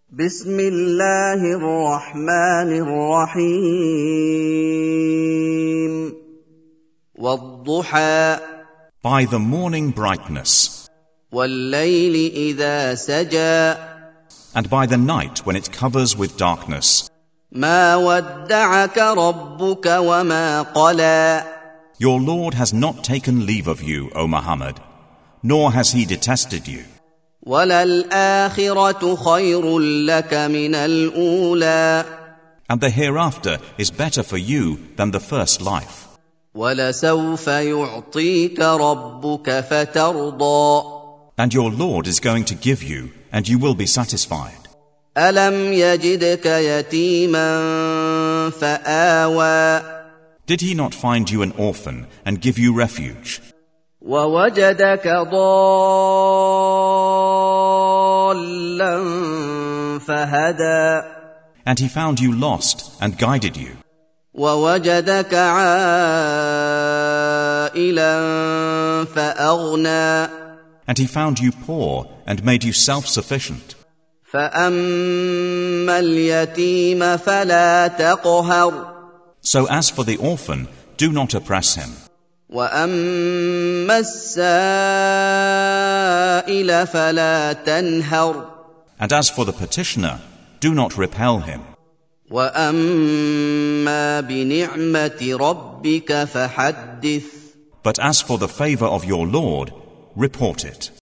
بسم الله الرحمن الرحيم والضحى By the morning brightness, والليل إذا سجى and by the night when it covers with darkness. ما ودعك ربك وما قلى Your Lord has not taken leave of you, O Muhammad, nor has he detested you. وللآخرة خير لك من الأولى And the hereafter is better for you than the first life. ولسوف يعطيك ربك فترضى And your Lord is going to give you, and you will be satisfied. ألم يجدك يتيما فآوى Did he not find you an orphan and give you refuge? ووجدك ضالا فهدى And he found you lost and guided you. ووجدك عائلا فأغنى And he found you poor and made you self-sufficient. فأما اليتيم فلا تقهر So as for the orphan, do not oppress him. وأما السائل فلا تنهر And as for the petitioner, do not repel him. وأما بنعمة ربك فحدث But as for the favor of your Lord, report it.